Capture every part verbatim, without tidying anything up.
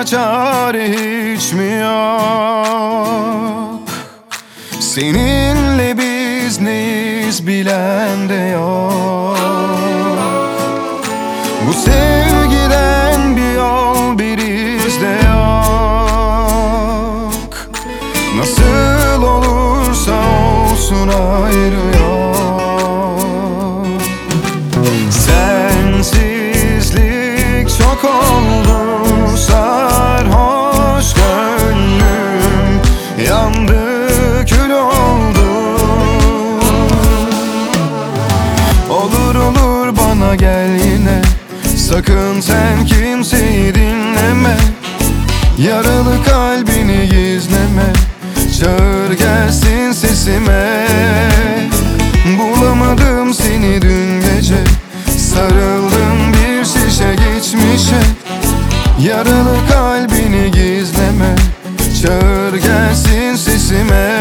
başka çare hiç mi yok? Seninle biz neyiz bilen de yok. Bu sevgiden bir yol bir iz de yok. Nasıl olursa olsun ayrı yok. Sensizlik çok oldu, sarhoş gönlüm yandı, kül oldu. Olur olur bana gel yine, sakın sen kimseyi dinleme. Yaralı kalbini gizleme, çağır gelsin sesime. Bulamadım seni dün gece, sarıldım bir şişe geçmişe. Yaralı kalbini gizleme, çağır gelsin sesime.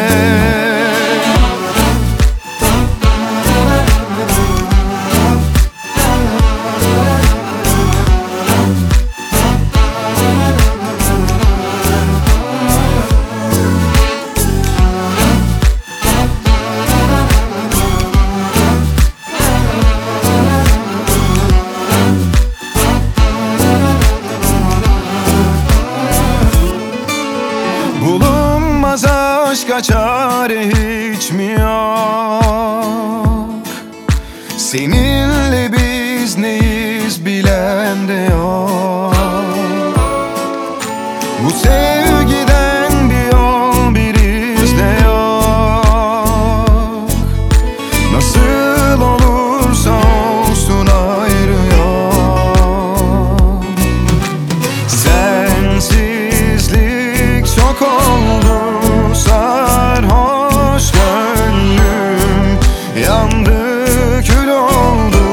Bulunmaz aşka çare hiç mi yok? Seninle biz neyiz bilen de yok. Bu sevgiden bir yol bir iz de yok. Nasıl olursa olsun ayrı yok. Sensizlik çok oldu, sarhoş gönlüm yandı, kül oldu.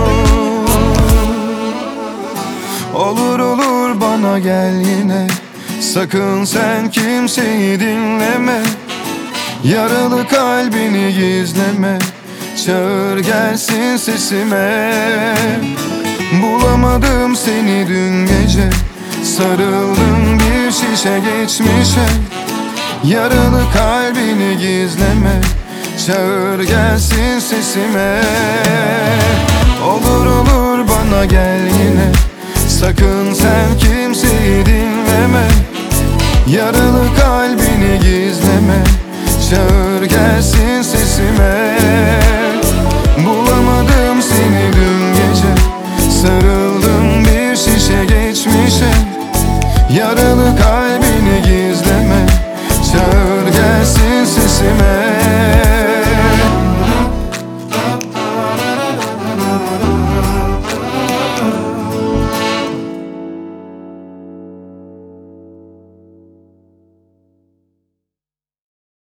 Olur olur bana gel yine, sakın sen kimseyi dinleme. Yaralı kalbini gizleme, çağır gelsin sesime. Bulamadım seni dün gece, sarıldım bir şişe geçmişe. Yaralı kalbini gizleme, çağır gelsin sesime. Olur olur bana gel yine, sakın sen kimseyi dinleme. Yaralı kalbini gizleme, çağır gelsin sesime. Bulamadım seni dün gece, sarıldım bir şişe geçmişe. Yaralı kalbini gizleme, çağır gelsin sesime.